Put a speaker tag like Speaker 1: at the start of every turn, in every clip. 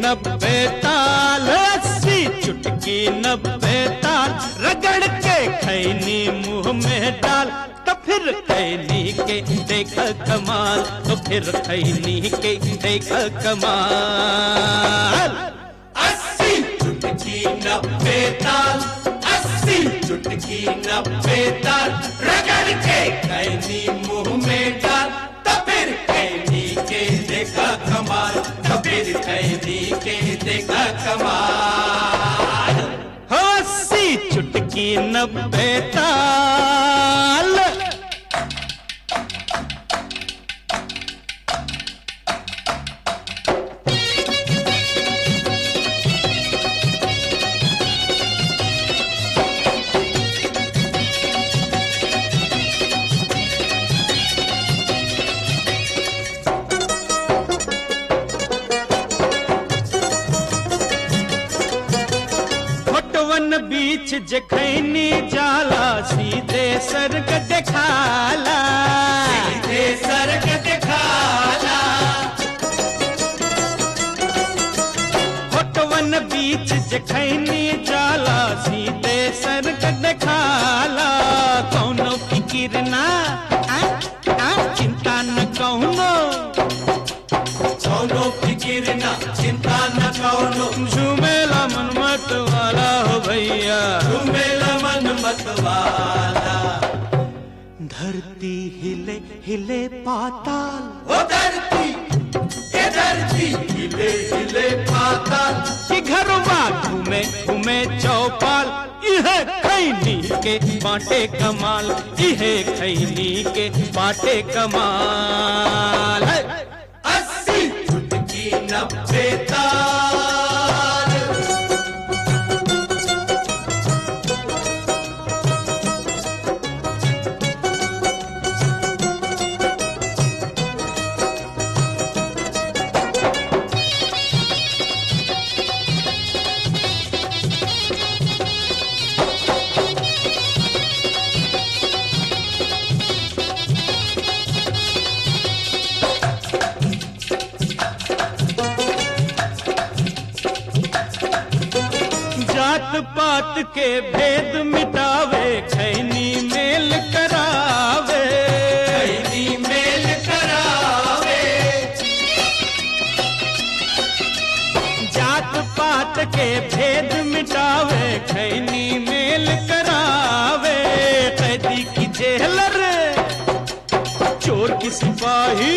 Speaker 1: 90 ताल, 80 चुटकी 90 ताल, रगड़ के खैनी मुंह में डाल, तो फिर खैनी के देखा कमाल, तो फिर खैनी के देखा कमाल।
Speaker 2: 80 चुटकी 90 ताल, 80 चुटकी 90 ताल, रगड़ के खैनी मुंह में डाल, तो फिर खैनी के देखा कमाल, तो फिर खैनी के देखा कमाल।
Speaker 1: 80 चुटकी 90 ताल। बीच जखैनी जाला, सीधे सर्ग दिखाला,
Speaker 2: सीधे सर्ग दिखाला।
Speaker 1: होटवन बीच जखैनी जाला, सीधे सर्ग दिखाला। कौनो फिकिर ना चिंता न कौनो,
Speaker 2: कौनो फिकिर ना चिंता न कौनो,
Speaker 1: झूमेला मन मत वाला हो भैया,
Speaker 2: झूमेला मन मत वाला।
Speaker 1: धरती हिले हिले पाताल,
Speaker 2: ओ धरती ये धरती हिले हिले पाताल,
Speaker 1: कि घरवा घूमे घूमे चौपाल। यह खैनी के बाटे कमाल, यह खैनी के बाटे कमाल।
Speaker 2: 80 चुटकी 90 ताल।
Speaker 1: जात पात के भेद मिटावे, खैनी मेल करावे,
Speaker 2: खैनी मेल करावे।
Speaker 1: जात पात के भेद मिटावे, खैनी मेल करावे। कैदी की जेलर, चोर की सिपाही,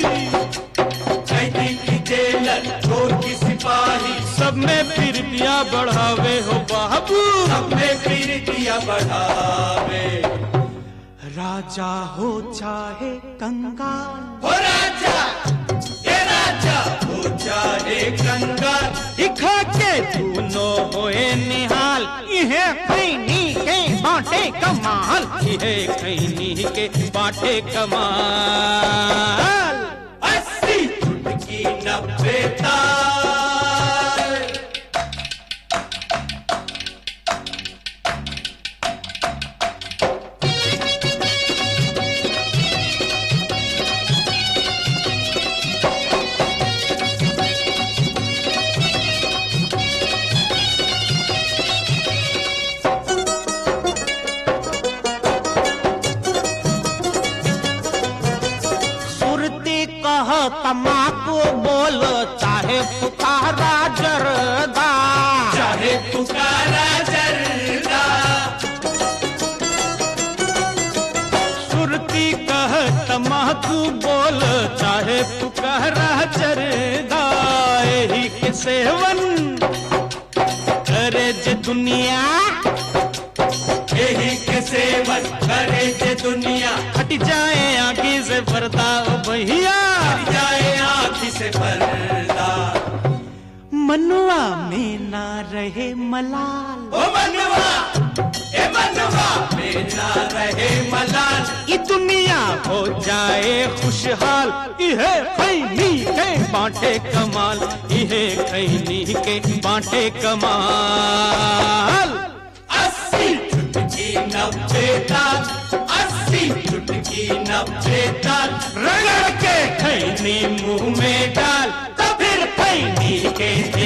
Speaker 2: कैदी की जेलर, चोर की सिपाही,
Speaker 1: सब में प्रीतियां बढ़ावे हो बाबू,
Speaker 2: सब में प्रीतियां बढ़ावे।
Speaker 1: राजा हो चाहे कंगाल,
Speaker 2: हो राजा ये राजा हो चाहे कंगाल,
Speaker 1: दिखा के दोनों होए निहाल। यह खैनी के बाटे कमाल, यह खैनी के बाटे कमाल।
Speaker 2: 80 चुटकी 90 ताल।
Speaker 1: तमाकू बोल चाहे पुकारा जरदा,
Speaker 2: चाहे पुकारा जरदा,
Speaker 1: सुरती कह तमाकू बोल चाहे पुकारा जरदा। यही के सेवन करे जे दुनिया,
Speaker 2: यही के सेवन करे जे दुनिया,
Speaker 1: हट जाए आगे से पर्दा ओ भैया,
Speaker 2: हट जाए आँखी से पर्दा।
Speaker 1: मनवा में ना रहे मलाल,
Speaker 2: ओ मनवा ए मनवा में ना रहे मलाल,
Speaker 1: ये दुनिया हो जाए खुशहाल। यह खैनी के बाटे कमाल, यह खैनी के बाटे कमाल।
Speaker 2: 80 चुटकी 90 ताल, 80 चुटकी 90 ताल,
Speaker 1: रगड़ के खैनी मुंह में डाल, तो फिर खैनी के